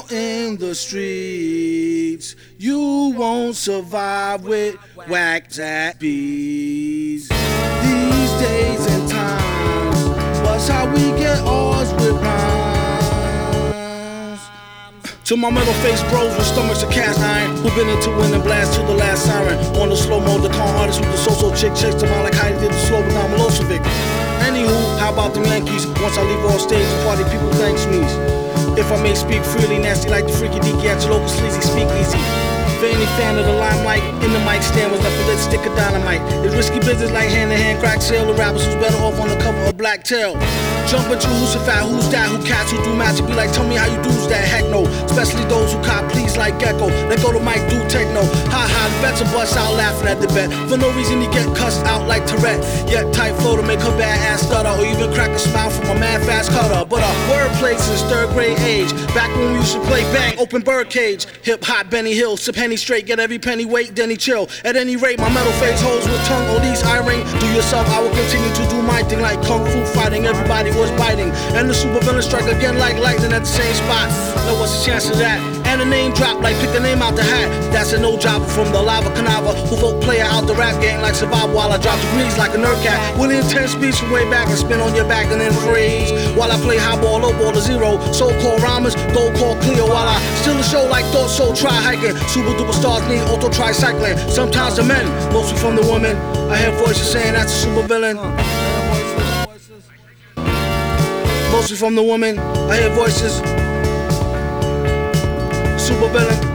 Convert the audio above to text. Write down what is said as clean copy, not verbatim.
out in the streets. You won't survive with whack that bees. These days and times, what's how we get ours with rhymes. To my metal face bros with stomachs of cast iron, who been into winning blast to the last siren. On the slow mo, the con artist with the so-so chick chase them out like Heidi did the slow without Milosevic. Anywho, how about them Yankees? Once I leave off stage, the party people thanks me. If I may speak freely, nasty like the freaky deaky at your local sleazy speak easy. For any fan of the limelight, in the mic stand was nothing but a stick of dynamite. It's risky business like hand-to-hand crack sale. The rappers who's better off on the cover of Black Tail. Jump at you, who's a fat, who's that, who cats, who do magic. Be like, tell me how you do's that, heck no. Especially those who cop please like Gecko. Let go to Mike, do techno. Ha ha, the vets will bust out laughing at the bet. For no reason he get cussed out like Tourette. Yet tight flow to make her bad ass stutter, or even crack a smile from a mad fast cutter. But wordplay since third grade age. Back when we used to play bang, open birdcage. Hip hop, Benny Hill, sip Henny straight, get every penny weight, then he chill. At any rate, my metal face holds with tongue, or these eye ring. Do yourself, I will continue to do my thing like kung fu fighting. Everybody was biting, and the super villain strike again like lightning at the same spot. Now what's the chance of that? And a name drop like pick a name out the hat. That's a no jobber from the lava canava, who vote player out the rap game like survival while I drop degrees like a nerd cat. Willie intense speech from way back and spin on your back and then freeze. While I play high ball, low ball to zero. So-called rhymers, gold call clear while I steal the show like thought so try hiking. Super duper stars need auto tricycling. Sometimes the men, mostly from the women. I hear voices saying that's a super villain. Mostly from the woman, I hear voices. Super villain.